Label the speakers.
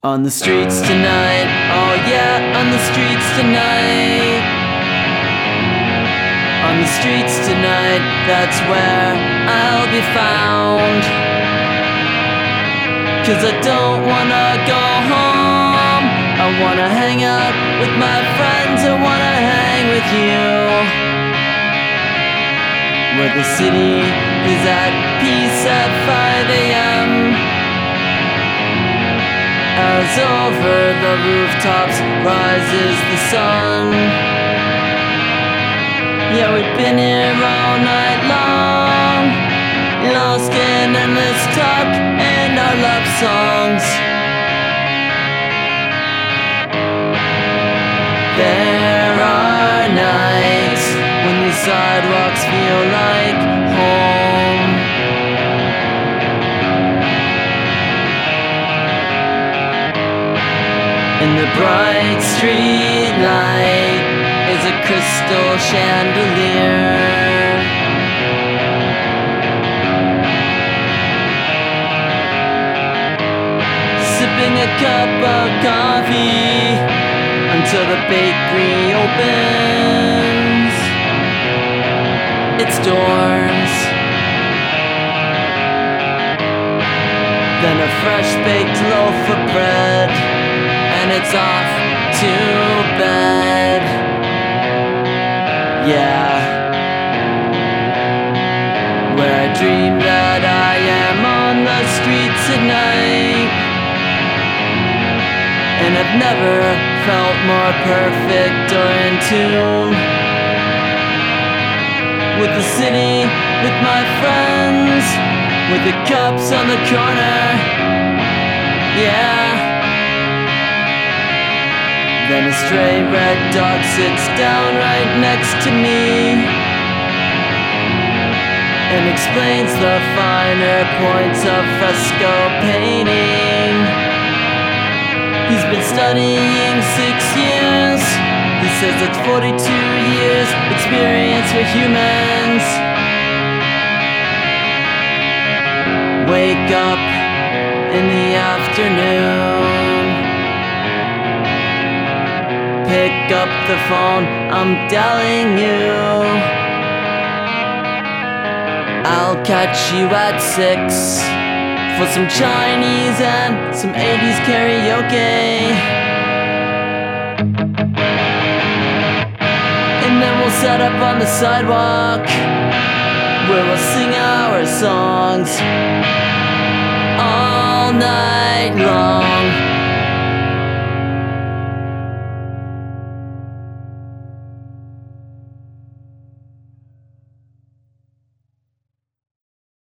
Speaker 1: On the streets tonight, oh yeah, on the streets tonight. On the streets tonight, that's where I'll be found. 'Cause I don't wanna go home, I wanna hang out with my friends, I wanna hang with you. Where the city is at peace at 5 a.m. As over the rooftops rises the sun. Yeah, we've been here all night long, lost in endless talk and our love songs. There are nights when the sidewalks feel like home. And the bright street light is a crystal chandelier. Sipping a cup of coffee until the bakery opens its doors. Then a fresh baked loaf of bread, and it's off to bed. Yeah, where I dream that I am on the streets at night. And I've never felt more perfect or in tune with the city, with my friends, with the cups on the corner. Yeah. Then a stray red dog sits down right next to me and explains the finer points of fresco painting. He's been studying 6 years. He says it's 42 years experience with humans. Wake up in the afternoon, pick up the phone, I'm telling you, I'll catch you at 6 for some Chinese and some 80s karaoke. And then we'll set up on the sidewalk where we'll sing our songs all night long.